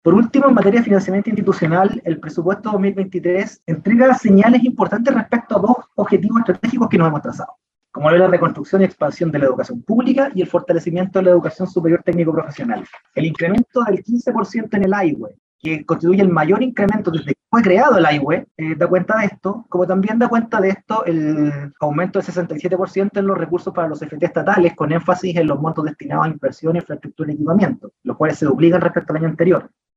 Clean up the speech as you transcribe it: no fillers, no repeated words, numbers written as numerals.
Por último, en materia de financiamiento institucional, el presupuesto 2023 entrega señales importantes respecto a dos objetivos estratégicos que nos hemos trazado, como es la reconstrucción y expansión de la educación pública y el fortalecimiento de la educación superior técnico-profesional. El incremento del 15% en el AIWE, que constituye el mayor incremento desde que fue creado el AIWE, da cuenta de esto, como también da cuenta de esto el aumento del 67% en los recursos para los FT estatales, con énfasis en los montos destinados a inversión, infraestructura y equipamiento, los cuales se duplican respecto al año anterior.